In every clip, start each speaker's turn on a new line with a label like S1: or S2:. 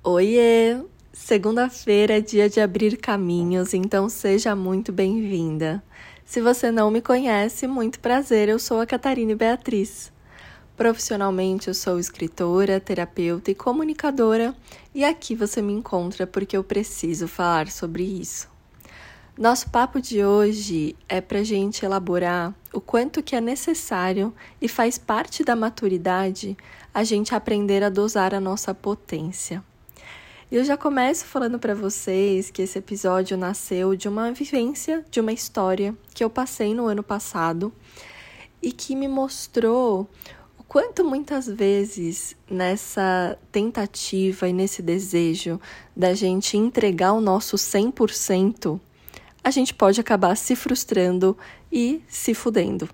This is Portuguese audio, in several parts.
S1: Oiê! Segunda-feira é dia de abrir caminhos, então seja muito bem-vinda. Se você não me conhece, muito prazer, eu sou a Catarine Beatriz. Profissionalmente, eu sou escritora, terapeuta e comunicadora, e aqui você me encontra porque eu preciso falar sobre isso. Nosso papo de hoje é para a gente elaborar o quanto que é necessário e faz parte da maturidade a gente aprender a dosar a nossa potência. E eu já começo falando para vocês que esse episódio nasceu de uma vivência, de uma história que eu passei no ano passado e que me mostrou o quanto muitas vezes nessa tentativa e nesse desejo da gente entregar o nosso 100%, a gente pode acabar se frustrando e se fudendo.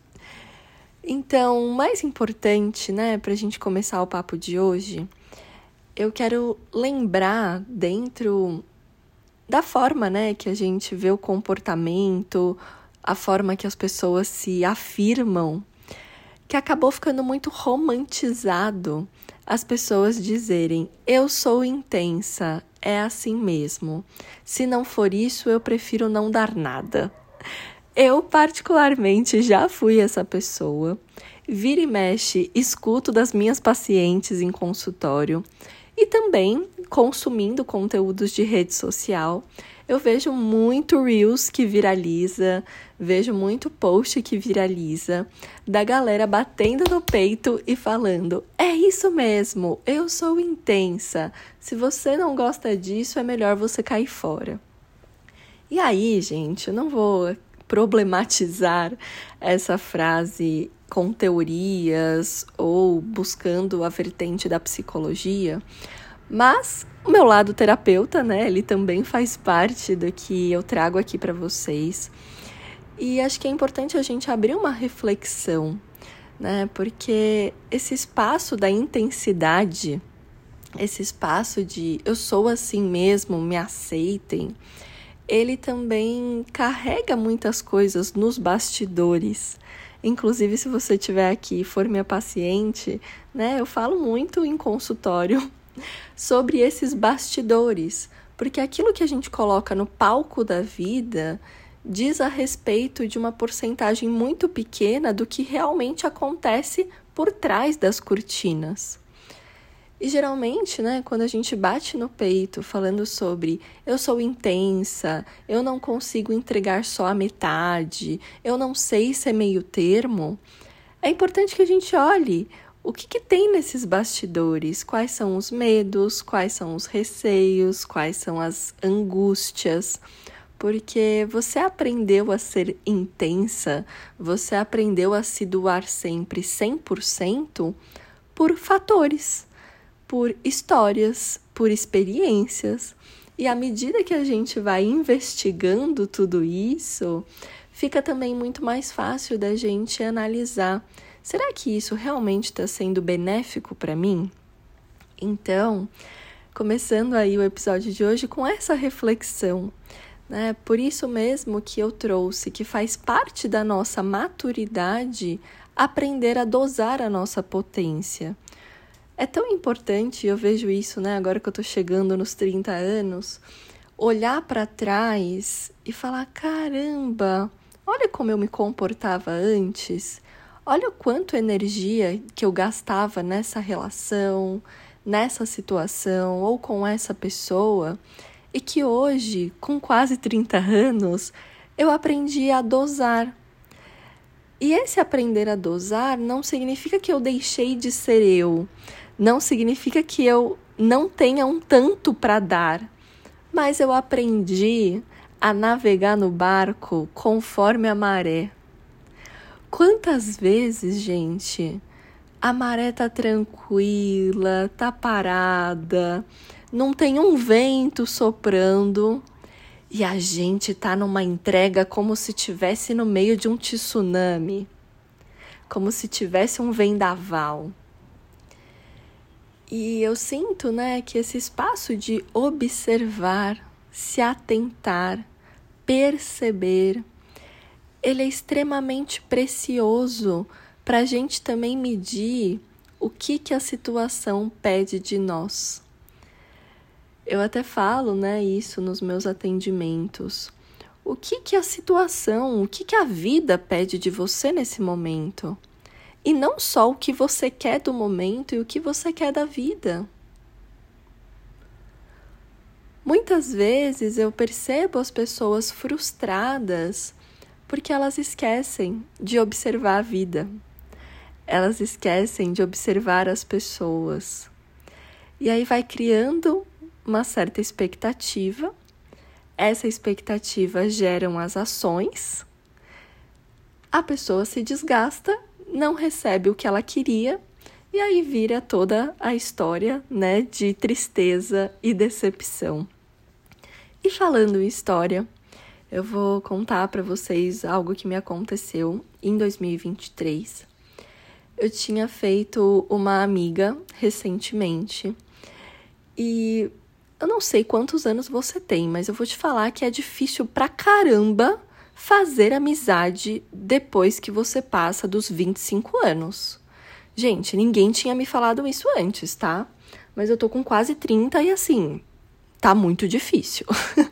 S1: Então, o mais importante, para a gente começar o papo de hoje, eu quero lembrar dentro da forma, que a gente vê o comportamento, a forma que as pessoas se afirmam, que acabou ficando muito romantizado as pessoas dizerem: eu sou intensa, é assim mesmo. Se não for isso, eu prefiro não dar nada. Eu, particularmente, já fui essa pessoa. Vira e mexe, escuto das minhas pacientes em consultório e também consumindo conteúdos de rede social. Eu vejo muito Reels que viraliza, vejo muito post que viraliza, da galera batendo no peito e falando: é isso mesmo, eu sou intensa. Se você não gosta disso, é melhor você cair fora. E aí, gente, eu não vou problematizar essa frase com teorias ou buscando a vertente da psicologia, mas o meu lado terapeuta, ele também faz parte do que eu trago aqui para vocês. E acho que é importante a gente abrir uma reflexão, porque esse espaço da intensidade, esse espaço de eu sou assim mesmo, me aceitem, ele também carrega muitas coisas nos bastidores. Inclusive, se você estiver aqui e for minha paciente, eu falo muito em consultório sobre esses bastidores, porque aquilo que a gente coloca no palco da vida diz a respeito de uma porcentagem muito pequena do que realmente acontece por trás das cortinas. E geralmente, quando a gente bate no peito falando sobre eu sou intensa, eu não consigo entregar só a metade, eu não sei se é meio termo, é importante que a gente olhe o que tem nesses bastidores, quais são os medos, quais são os receios, quais são as angústias, porque você aprendeu a ser intensa, você aprendeu a se doar sempre 100% por fatores, por histórias, por experiências. E à medida que a gente vai investigando tudo isso, fica também muito mais fácil da gente analisar: será que isso realmente está sendo benéfico para mim? Então, começando aí o episódio de hoje com essa reflexão, Por isso mesmo que eu trouxe que faz parte da nossa maturidade aprender a dosar a nossa potência. É tão importante, eu vejo isso, agora que eu tô chegando nos 30 anos, olhar para trás e falar: caramba, olha como eu me comportava antes, olha o quanto energia que eu gastava nessa relação, nessa situação ou com essa pessoa, e que hoje, com quase 30 anos, eu aprendi a dosar. E esse aprender a dosar não significa que eu deixei de ser eu, não significa que eu não tenha um tanto para dar, mas eu aprendi a navegar no barco conforme a maré. Quantas vezes, gente, a maré tá tranquila, tá parada, não tem um vento soprando e a gente tá numa entrega como se estivesse no meio de um tsunami, como se tivesse um vendaval. E eu sinto, que esse espaço de observar, se atentar, perceber, ele é extremamente precioso para a gente também medir o que a situação pede de nós. Eu até falo, né, isso nos meus atendimentos. O que que a situação, o que que a vida pede de você nesse momento? E não só o que você quer do momento e o que você quer da vida. Muitas vezes eu percebo as pessoas frustradas porque elas esquecem de observar a vida. Elas esquecem de observar as pessoas. E aí vai criando uma certa expectativa. Essa expectativa geram as ações. A pessoa se desgasta, não recebe o que ela queria, e aí vira toda a história, né, de tristeza e decepção. E falando em história, eu vou contar para vocês algo que me aconteceu em 2023. Eu tinha feito uma amiga recentemente e eu não sei quantos anos você tem, mas eu vou te falar que é difícil pra caramba fazer amizade depois que você passa dos 25 anos. Gente, ninguém tinha me falado isso antes, tá? Mas eu tô com quase 30 e assim, tá muito difícil.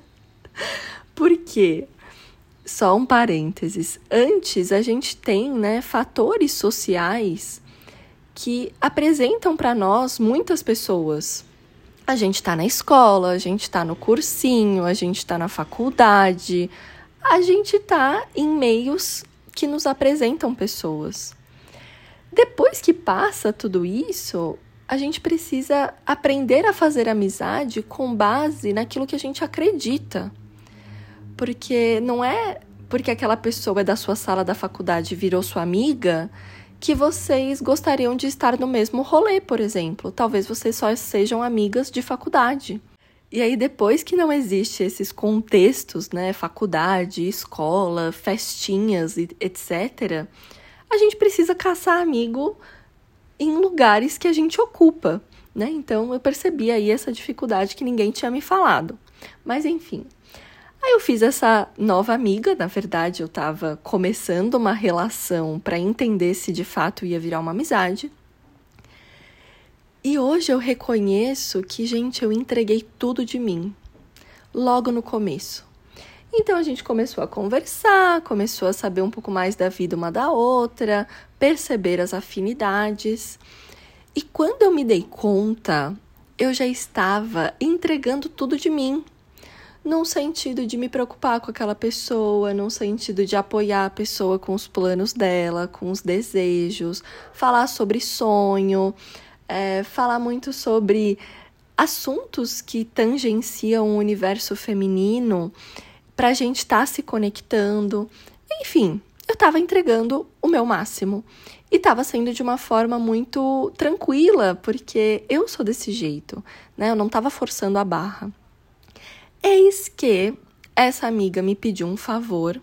S1: Por quê? Só um parênteses. Antes a gente tem, né, fatores sociais que apresentam para nós muitas pessoas. A gente tá na escola, a gente tá no cursinho, a gente tá na faculdade, a gente tá em meios que nos apresentam pessoas. Depois que passa tudo isso, a gente precisa aprender a fazer amizade com base naquilo que a gente acredita. Porque não é porque aquela pessoa é da sua sala da faculdade e virou sua amiga que vocês gostariam de estar no mesmo rolê, por exemplo. Talvez vocês só sejam amigas de faculdade. E aí, depois que não existe esses contextos, né, faculdade, escola, festinhas, etc., a gente precisa caçar amigo em lugares que a gente ocupa, né? Então, eu percebi aí essa dificuldade que ninguém tinha me falado. Mas, enfim. Aí eu fiz essa nova amiga, na verdade eu estava começando uma relação para entender se de fato ia virar uma amizade. E hoje eu reconheço que, gente, eu entreguei tudo de mim, logo no começo. Então a gente começou a conversar, começou a saber um pouco mais da vida uma da outra, perceber as afinidades. E quando eu me dei conta, eu já estava entregando tudo de mim. Num sentido de me preocupar com aquela pessoa, num sentido de apoiar a pessoa com os planos dela, com os desejos, falar sobre sonho, falar muito sobre assuntos que tangenciam o universo feminino para a gente estar se conectando. Enfim, eu estava entregando o meu máximo e estava sendo de uma forma muito tranquila, porque eu sou desse jeito, né? Eu não estava forçando a barra. Eis que essa amiga me pediu um favor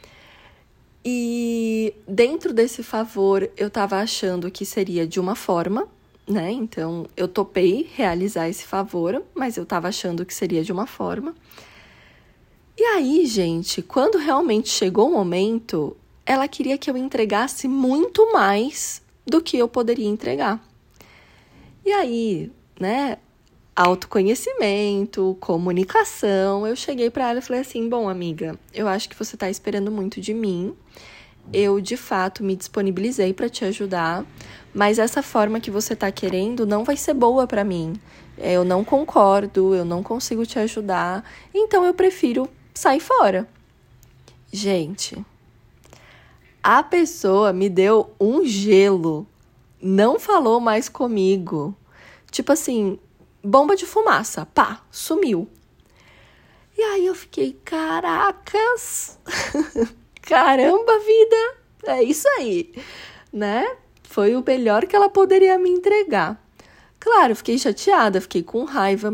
S1: e dentro desse favor eu estava achando que seria de uma forma, né? Então eu topei realizar esse favor, mas eu estava achando que seria de uma forma. E aí, gente, quando realmente chegou o momento, ela queria que eu entregasse muito mais do que eu poderia entregar. E aí, né? Autoconhecimento, comunicação. Eu cheguei para ela e falei assim: bom, amiga, eu acho que você está esperando muito de mim. Eu, de fato, me disponibilizei para te ajudar, mas essa forma que você está querendo não vai ser boa para mim. Eu não concordo, eu não consigo te ajudar, então eu prefiro sair fora. Gente, a pessoa me deu um gelo, não falou mais comigo. Tipo assim, bomba de fumaça, pá, sumiu. E aí eu fiquei, caracas, caramba vida, é isso aí, né? Foi o melhor que ela poderia me entregar. Claro, fiquei chateada, fiquei com raiva,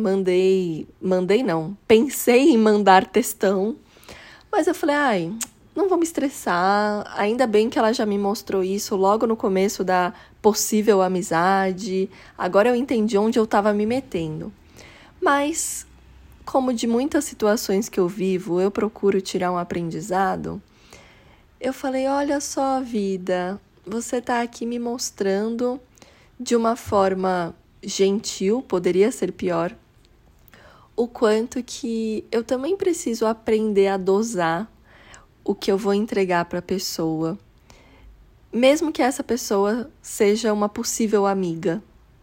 S1: pensei em mandar textão, mas eu falei, ai, não vou me estressar, ainda bem que ela já me mostrou isso logo no começo da possível amizade, agora eu entendi onde eu estava me metendo. Mas, como de muitas situações que eu vivo, eu procuro tirar um aprendizado, eu falei, olha só, vida, você está aqui me mostrando de uma forma gentil, poderia ser pior, o quanto que eu também preciso aprender a dosar o que eu vou entregar para a pessoa, mesmo que essa pessoa seja uma possível amiga.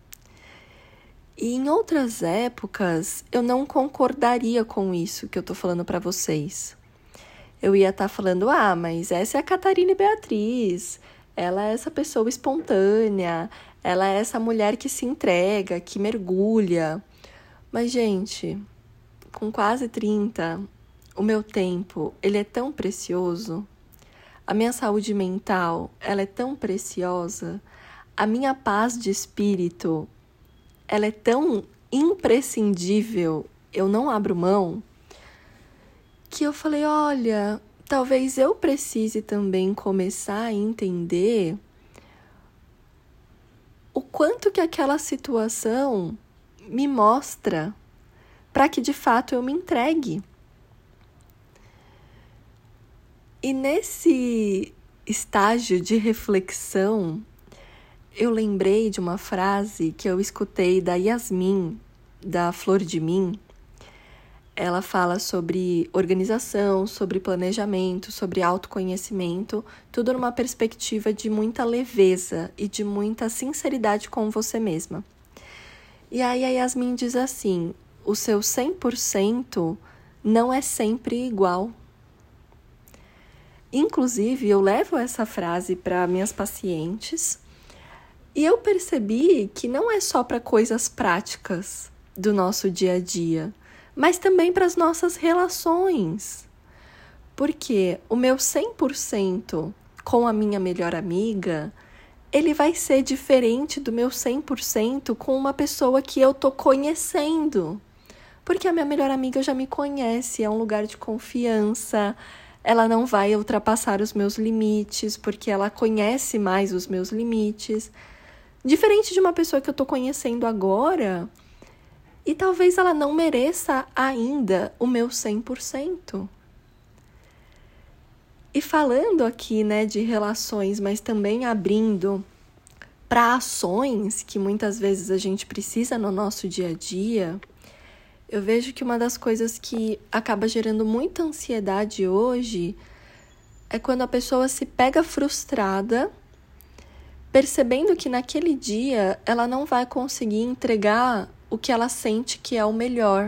S1: E em outras épocas, eu não concordaria com isso que eu tô falando para vocês. Eu ia estar falando, mas essa é a Catarina Beatriz, ela é essa pessoa espontânea, ela é essa mulher que se entrega, que mergulha. Mas, gente, com quase 30, o meu tempo, ele é tão precioso. A minha saúde mental, ela é tão preciosa. A minha paz de espírito, ela é tão imprescindível, eu não abro mão, que eu falei, olha, talvez eu precise também começar a entender o quanto que aquela situação me mostra para que de fato eu me entregue. E nesse estágio de reflexão, eu lembrei de uma frase que eu escutei da Yasmin, da Flor de Mim. Ela fala sobre organização, sobre planejamento, sobre autoconhecimento, tudo numa perspectiva de muita leveza e de muita sinceridade com você mesma. E aí a Yasmin diz assim, o seu 100% não é sempre igual. Inclusive, eu levo essa frase para minhas pacientes e eu percebi que não é só para coisas práticas do nosso dia a dia, mas também para as nossas relações. Porque o meu 100% com a minha melhor amiga, ele vai ser diferente do meu 100% com uma pessoa que eu tô conhecendo. Porque a minha melhor amiga já me conhece, é um lugar de confiança, ela não vai ultrapassar os meus limites, porque ela conhece mais os meus limites. Diferente de uma pessoa que eu tô conhecendo agora, e talvez ela não mereça ainda o meu 100%. E falando aqui, de relações, mas também abrindo para ações que muitas vezes a gente precisa no nosso dia a dia, eu vejo que uma das coisas que acaba gerando muita ansiedade hoje é quando a pessoa se pega frustrada, percebendo que naquele dia ela não vai conseguir entregar o que ela sente que é o melhor.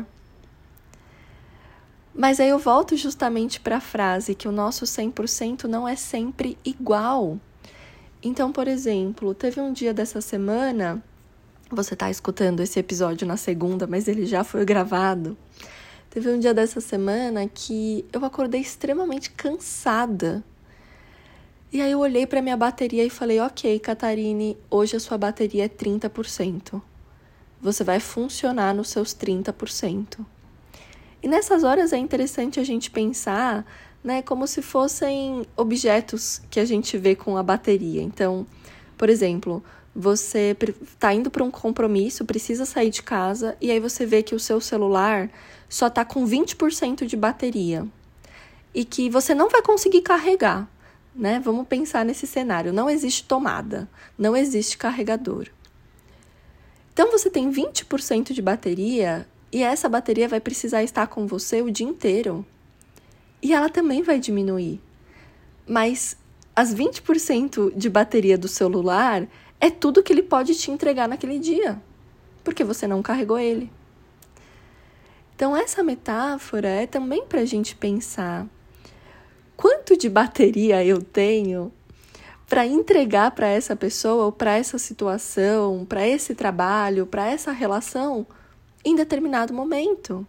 S1: Mas aí eu volto justamente para a frase que o nosso 100% não é sempre igual. Então, por exemplo, teve um dia dessa semana, você está escutando esse episódio na segunda, mas ele já foi gravado. Teve um dia dessa semana que eu acordei extremamente cansada. E aí eu olhei para minha bateria e falei, ok, Catarine, hoje a sua bateria é 30%. Você vai funcionar nos seus 30%. E nessas horas é interessante a gente pensar, como se fossem objetos que a gente vê com a bateria. Então, por exemplo, você está indo para um compromisso, precisa sair de casa, e aí você vê que o seu celular só está com 20% de bateria. E que você não vai conseguir carregar, Vamos pensar nesse cenário. Não existe tomada, não existe carregador. Então, você tem 20% de bateria e essa bateria vai precisar estar com você o dia inteiro. E ela também vai diminuir. Mas as 20% de bateria do celular é tudo que ele pode te entregar naquele dia, porque você não carregou ele. Então, essa metáfora é também para a gente pensar quanto de bateria eu tenho para entregar para essa pessoa ou para essa situação, para esse trabalho, para essa relação em determinado momento.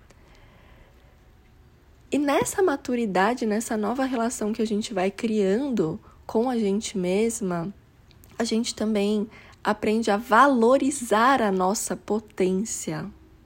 S1: E nessa maturidade, nessa nova relação que a gente vai criando com a gente mesma, a gente também aprende a valorizar a nossa potência.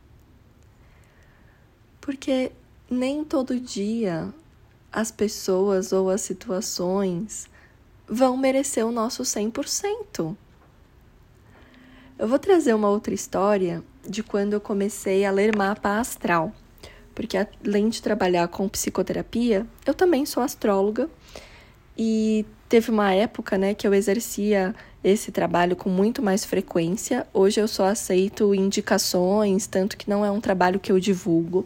S1: Porque nem todo dia as pessoas ou as situações vão merecer o nosso 100%. Eu vou trazer uma outra história de quando eu comecei a ler mapa astral. Porque além de trabalhar com psicoterapia, eu também sou astróloga. E teve uma época, que eu exercia esse trabalho com muito mais frequência. Hoje eu só aceito indicações, tanto que não é um trabalho que eu divulgo.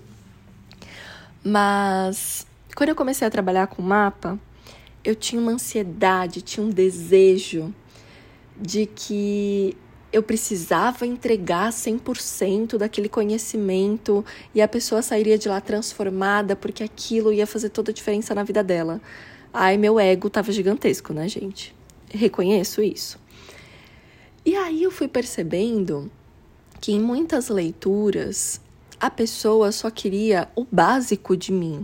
S1: Mas quando eu comecei a trabalhar com mapa, eu tinha uma ansiedade, tinha um desejo de que eu precisava entregar 100% daquele conhecimento e a pessoa sairia de lá transformada porque aquilo ia fazer toda a diferença na vida dela. Ai, meu ego tava gigantesco, né, gente? Reconheço isso. E aí eu fui percebendo que em muitas leituras a pessoa só queria o básico de mim.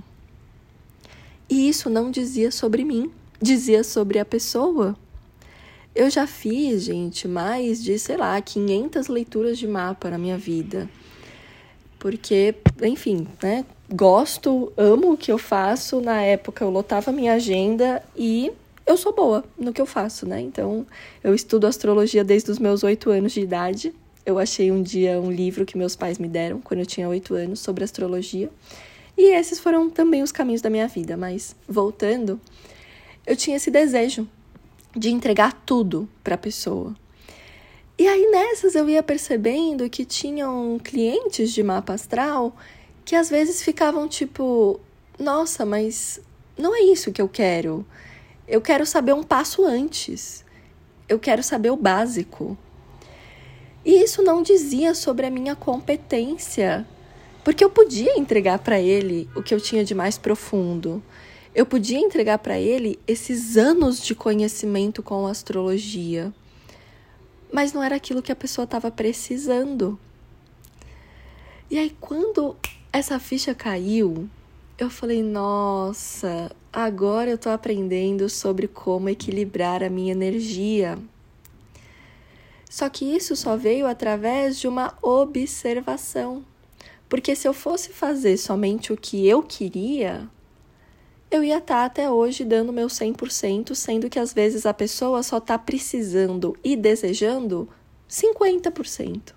S1: E isso não dizia sobre mim, dizia sobre a pessoa. Eu já fiz, gente, mais de, 500 leituras de mapa na minha vida. Porque, enfim, né, gosto, amo o que eu faço. Na época eu lotava minha agenda e eu sou boa no que eu faço, né? Então, eu estudo astrologia desde os meus 8 anos de idade. Eu achei um dia um livro que meus pais me deram quando eu tinha 8 anos sobre astrologia. E esses foram também os caminhos da minha vida. Mas, voltando, eu tinha esse desejo de entregar tudo para a pessoa. E aí, nessas, eu ia percebendo que tinham clientes de mapa astral que às vezes ficavam tipo, nossa, mas não é isso que eu quero. Eu quero saber um passo antes. Eu quero saber o básico. E isso não dizia sobre a minha competência, porque eu podia entregar para ele o que eu tinha de mais profundo. Eu podia entregar para ele esses anos de conhecimento com astrologia, mas não era aquilo que a pessoa estava precisando. E aí, quando essa ficha caiu, eu falei, nossa, agora eu estou aprendendo sobre como equilibrar a minha energia. Só que isso só veio através de uma observação. Porque se eu fosse fazer somente o que eu queria, eu ia estar até hoje dando meu 100%, sendo que às vezes a pessoa só está precisando e desejando 50%.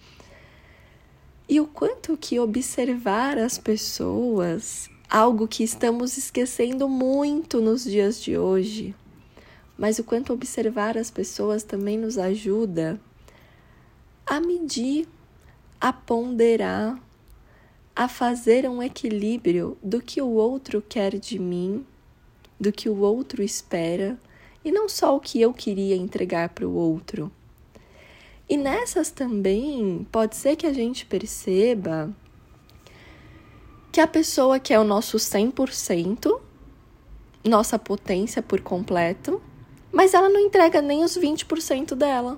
S1: E o quanto que observar as pessoas, algo que estamos esquecendo muito nos dias de hoje, mas o quanto observar as pessoas também nos ajuda a medir, a ponderar, a fazer um equilíbrio do que o outro quer de mim, do que o outro espera, e não só o que eu queria entregar para o outro. E nessas também pode ser que a gente perceba que a pessoa quer o nosso 100%, nossa potência por completo, mas ela não entrega nem os 20% dela.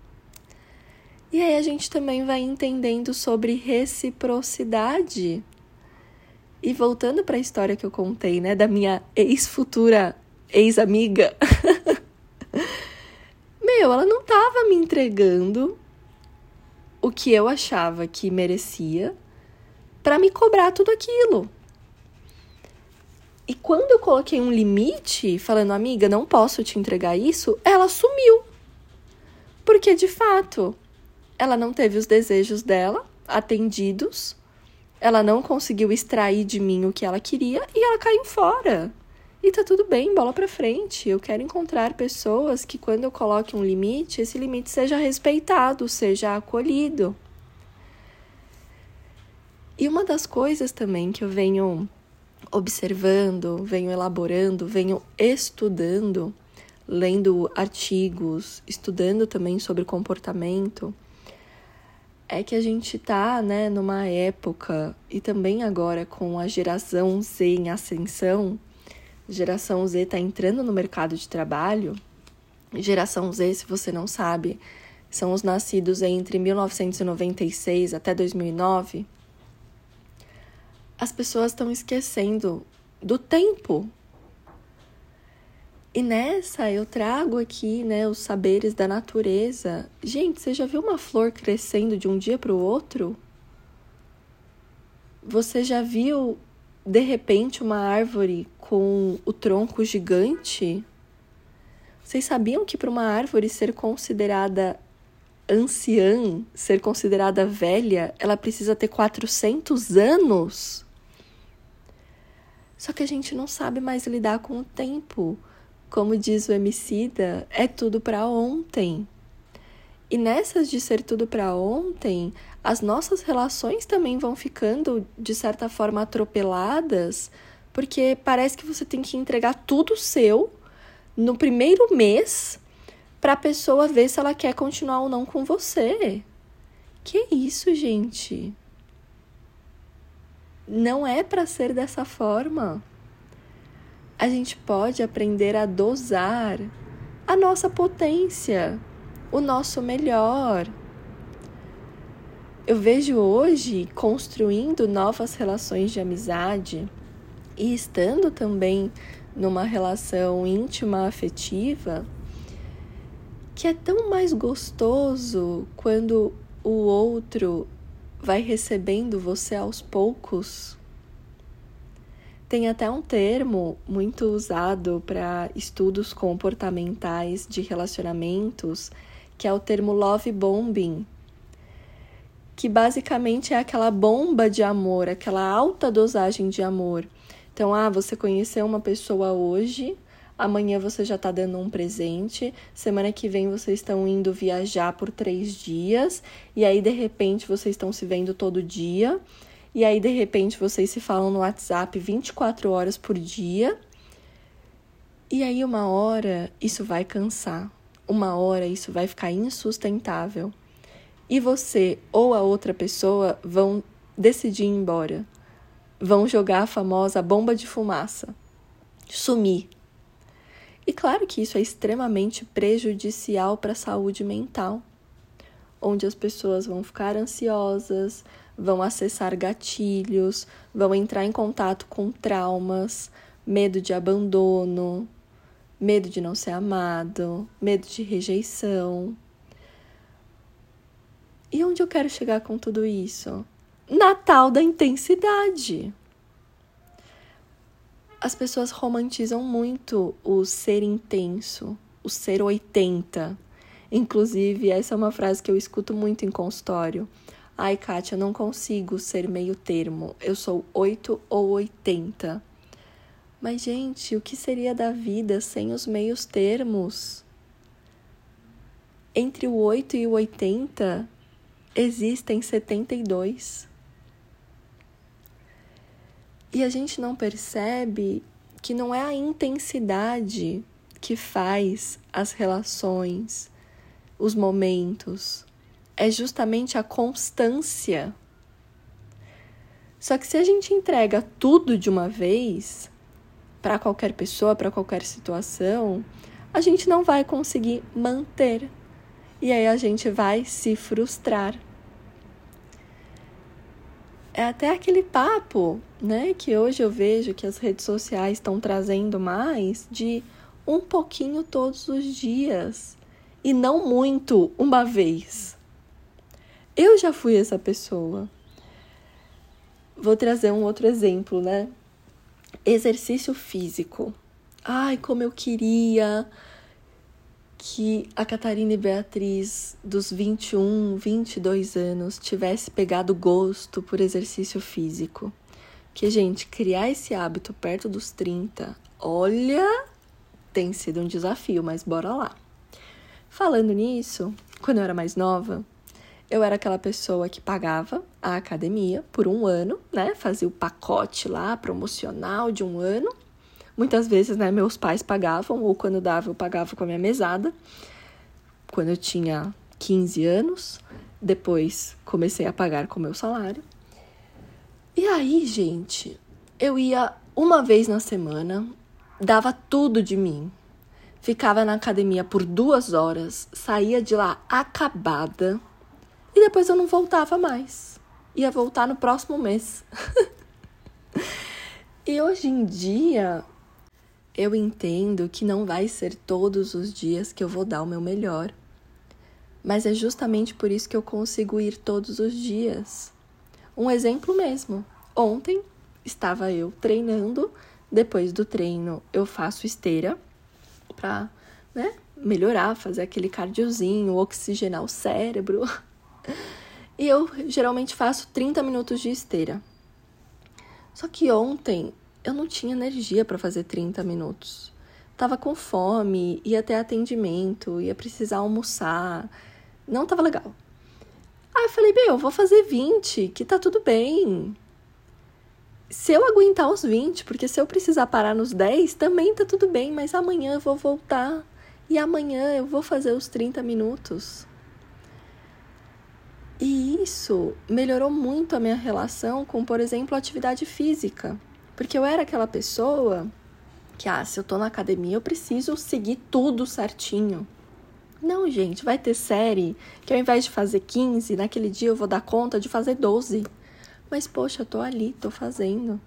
S1: E aí a gente também vai entendendo sobre reciprocidade. E voltando para a história que eu contei, né, da minha ex-futura ex-amiga, ela não estava me entregando o que eu achava que merecia para me cobrar tudo aquilo. E quando eu coloquei um limite, falando, amiga, não posso te entregar isso, ela sumiu. Porque, de fato, ela não teve os desejos dela atendidos, ela não conseguiu extrair de mim o que ela queria e ela caiu fora. E tá tudo bem, bola pra frente. Eu quero encontrar pessoas que, quando eu coloque um limite, esse limite seja respeitado, seja acolhido. E uma das coisas também que eu venho observando, venho elaborando, venho estudando, lendo artigos, estudando também sobre comportamento, é que a gente tá, né, numa época, e também agora com a geração Z em ascensão. Geração Z está entrando no mercado de trabalho. Geração Z, se você não sabe, são os nascidos entre 1996 até 2009. As pessoas estão esquecendo do tempo. E nessa eu trago aqui, né, os saberes da natureza. Gente, você já viu uma flor crescendo de um dia para o outro? Você já viu, de repente, uma árvore com o tronco gigante? Vocês sabiam que para uma árvore ser considerada anciã, ser considerada velha, ela precisa ter 400 anos? Só que a gente não sabe mais lidar com o tempo, Como diz o Emicida, é tudo para ontem. E nessas de ser tudo para ontem, as nossas relações também vão ficando, de certa forma, atropeladas, porque parece que você tem que entregar tudo seu no primeiro mês para a pessoa ver se ela quer continuar ou não com você. Que isso, gente? Não é para ser dessa forma. A gente pode aprender a dosar a nossa potência, o nosso melhor. Eu vejo hoje construindo novas relações de amizade e estando também numa relação íntima, afetiva, que é tão mais gostoso quando o outro vai recebendo você aos poucos. Tem até um termo muito usado para estudos comportamentais de relacionamentos, que é o termo love bombing, que basicamente é aquela bomba de amor, aquela alta dosagem de amor. Então, você conheceu uma pessoa hoje, amanhã você já está dando um presente, semana que vem vocês estão indo viajar por 3 dias, e aí de repente vocês estão se vendo todo dia, e aí de repente vocês se falam no WhatsApp 24 horas por dia, e aí uma hora isso vai cansar, uma hora isso vai ficar insustentável, e você ou a outra pessoa vão decidir ir embora, vão jogar a famosa bomba de fumaça, sumir. E claro que isso é extremamente prejudicial para a saúde mental, onde as pessoas vão ficar ansiosas, vão acessar gatilhos, vão entrar em contato com traumas, medo de abandono, medo de não ser amado, medo de rejeição. E onde eu quero chegar com tudo isso? Na tal da intensidade. As pessoas romantizam muito o ser intenso, o ser 80. Inclusive, essa é uma frase que eu escuto muito em consultório. Ai, Kátia, eu não consigo ser meio termo. Eu sou 8 ou 80. Mas, gente, o que seria da vida sem os meios termos? Entre o 8 e o 80, existem 72. E a gente não percebe que não é a intensidade que faz as relações, os momentos. É justamente a constância. Só que se a gente entrega tudo de uma vez, para qualquer pessoa, para qualquer situação, a gente não vai conseguir manter. E aí a gente vai se frustrar. É até aquele papo, né, que hoje eu vejo que as redes sociais estão trazendo mais, de um pouquinho todos os dias e não muito uma vez. Eu já fui essa pessoa. Vou trazer um outro exemplo, né? Exercício físico. Ai, como eu queria que a Catarina e Beatriz, dos 21, 22 anos, tivesse pegado gosto por exercício físico. Que, gente, criar esse hábito perto dos 30, olha, tem sido um desafio, mas bora lá. Falando nisso, quando eu era mais nova, eu era aquela pessoa que pagava a academia por 1 ano, né? Fazia o pacote lá, promocional de 1 ano. Muitas vezes, né, meus pais pagavam, ou quando dava, eu pagava com a minha mesada. Quando eu tinha 15 anos, depois comecei a pagar com o meu salário. E aí, gente, eu ia uma vez na semana, dava tudo de mim. Ficava na academia por 2 horas, saía de lá acabada e depois eu não voltava mais. Ia voltar no próximo mês. E hoje em dia, eu entendo que não vai ser todos os dias que eu vou dar o meu melhor. Mas é justamente por isso que eu consigo ir todos os dias. Um exemplo mesmo. Ontem estava eu treinando. Depois do treino eu faço esteira para, né, melhorar, fazer aquele cardiozinho, oxigenar o cérebro. E eu geralmente faço 30 minutos de esteira. Só que ontem eu não tinha energia para fazer 30 minutos. tava com fome, ia ter atendimento, ia precisar almoçar, não tava legal. Aí eu falei, eu vou fazer 20, que tá tudo bem. Se eu aguentar os 20, porque se eu precisar parar nos 10, também tá tudo bem, mas amanhã eu vou voltar. E amanhã eu vou fazer os 30 minutos. E isso melhorou muito a minha relação com, por exemplo, a atividade física. Porque eu era aquela pessoa que, se eu tô na academia, eu preciso seguir tudo certinho. Não, gente, vai ter série que ao invés de fazer 15, naquele dia eu vou dar conta de fazer 12. Mas, poxa, eu tô ali, tô fazendo.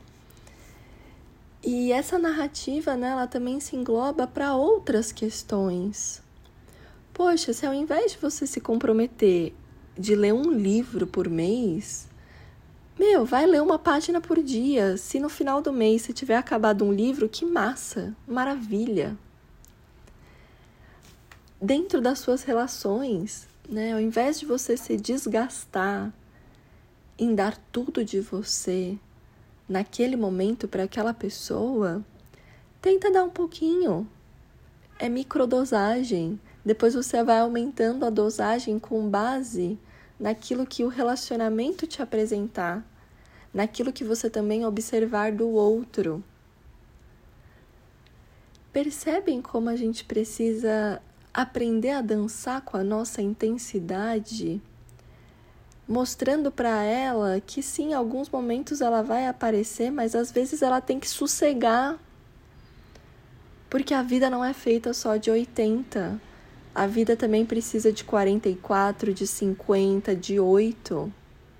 S1: E essa narrativa, né, ela também se engloba para outras questões. Poxa, se ao invés de você se comprometer de ler um livro por mês, vai ler uma página por dia. Se no final do mês você tiver acabado um livro, que massa, maravilha. Dentro das suas relações, né, ao invés de você se desgastar em dar tudo de você naquele momento para aquela pessoa, tenta dar um pouquinho. É microdosagem. Depois você vai aumentando a dosagem com base naquilo que o relacionamento te apresentar, naquilo que você também observar do outro. Percebem como a gente precisa aprender a dançar com a nossa intensidade, mostrando para ela que sim, em alguns momentos ela vai aparecer, mas às vezes ela tem que sossegar, porque a vida não é feita só de 80. A vida também precisa de 44, de 50, de 8.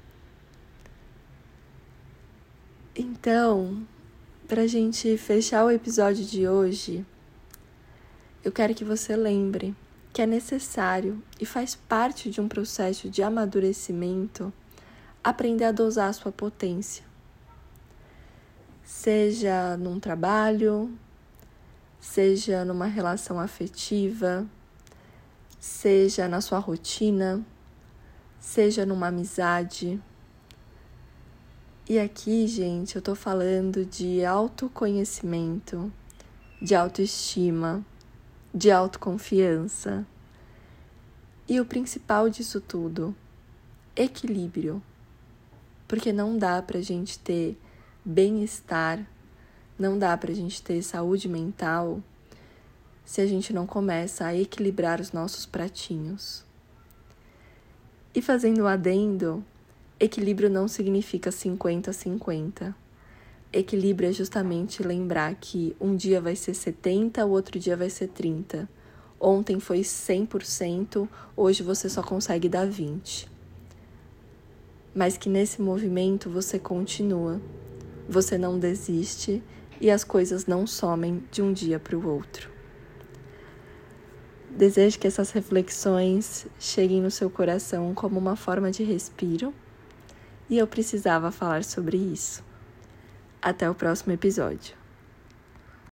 S1: Então, pra gente fechar o episódio de hoje, eu quero que você lembre que é necessário e faz parte de um processo de amadurecimento aprender a dosar a sua potência. Seja num trabalho, seja numa relação afetiva, seja na sua rotina, seja numa amizade. E aqui, gente, eu tô falando de autoconhecimento, de autoestima, de autoconfiança. E o principal disso tudo, equilíbrio. Porque não dá pra gente ter bem-estar, não dá pra gente ter saúde mental se a gente não começa a equilibrar os nossos pratinhos. E fazendo um adendo, equilíbrio não significa 50-50. Equilíbrio é justamente lembrar que um dia vai ser 70, o outro dia vai ser 30. Ontem foi 100%, hoje você só consegue dar 20%. Mas que nesse movimento você continua, você não desiste e as coisas não somem de um dia para o outro. Desejo que essas reflexões cheguem no seu coração como uma forma de respiro e eu precisava falar sobre isso. Até o próximo episódio.